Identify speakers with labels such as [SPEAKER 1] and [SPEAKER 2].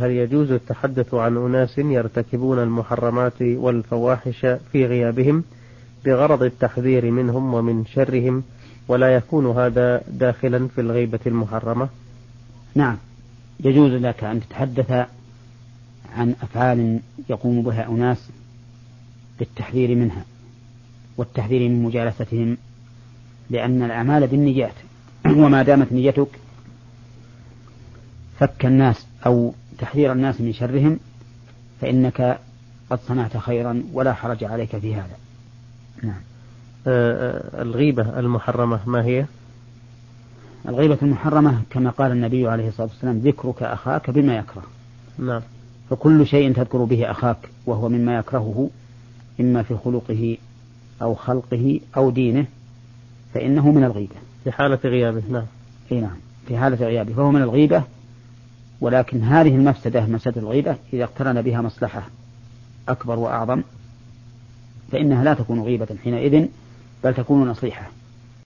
[SPEAKER 1] هل يجوز التحدث عن أناس يرتكبون المحرمات والفواحش في غيابهم بغرض التحذير منهم ومن شرهم، ولا يكون هذا داخلا في الغيبة المحرمة؟
[SPEAKER 2] نعم، يجوز لك أن تتحدث عن أفعال يقوم بها أناس بالتحذير منها والتحذير من مجالستهم، لأن الأعمال بالنيات، وما دامت نيتك فك الناس أو تحذير الناس من شرهم فإنك قد صنعت خيرا ولا حرج عليك في هذا. نعم.
[SPEAKER 1] الغيبة المحرمة ما هي؟
[SPEAKER 2] الغيبة المحرمة كما قال النبي عليه الصلاة والسلام: ذكرك أخاك بما يكره.
[SPEAKER 1] نعم.
[SPEAKER 2] فكل شيء تذكر به أخاك وهو مما يكرهه إما في خلقه أو خلقه أو دينه فإنه من الغيبة
[SPEAKER 1] في حالة غيابه. نعم.
[SPEAKER 2] نعم، في حالة غيابه فهو من الغيبة. ولكن هذه المفسدة، مفسدة الغيبة، إذا اقترن بها مصلحة أكبر وأعظم فإنها لا تكون غيبة حينئذ، بل تكون نصيحة.